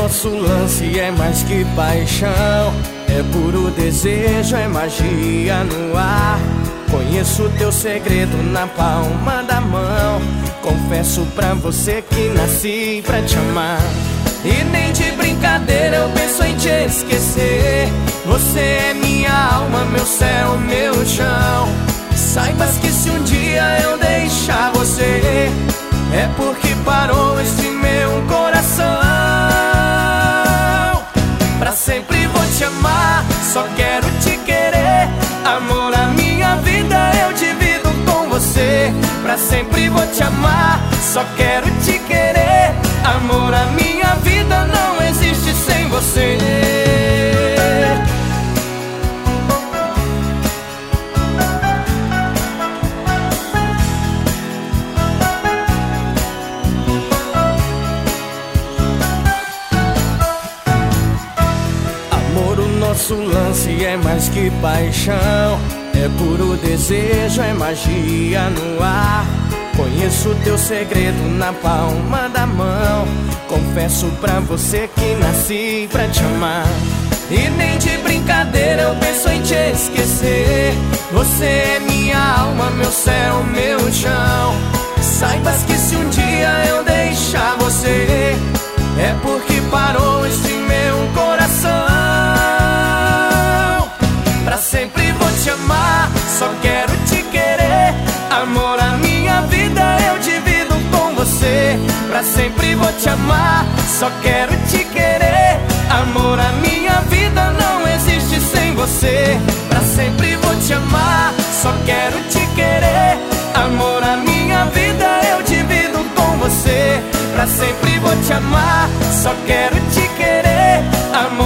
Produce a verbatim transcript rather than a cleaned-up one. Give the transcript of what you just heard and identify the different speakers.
Speaker 1: nosso lance é mais que paixão, é puro desejo, é magia no ar. Conheço teu segredo na palma da mão. Confesso pra você que nasci pra te amar. E nem de brincadeira eu penso em te esquecer. Você é minha alma, meu céu, meu chão. Saibas que se um dia eu deixar você, é porque parou este meu coração. Pra sempre vou te amar, só quero te querer. Amor, a minha vida eu divido com você. Pra sempre vou te amar, só quero te querer. Amor, a minha vida não existe sem você. Nosso lance é mais que paixão, é puro desejo, é magia no ar. Conheço teu segredo na palma da mão. Confesso pra você que nasci pra te amar. E nem de brincadeira eu penso em te esquecer. Você é minha alma, meu céu, meu chão. Saibas que se um dia eu deixar você, é porque parou este meu coração. Pra sempre vou te amar, só quero te querer. Amor, a minha vida eu divido com você. Pra sempre vou te amar, só quero te querer. Amor, a minha vida não existe sem você. Pra sempre vou te amar, só quero te querer. Amor, a minha vida eu divido com você. Pra sempre vou te amar, só quero te querer. Amor,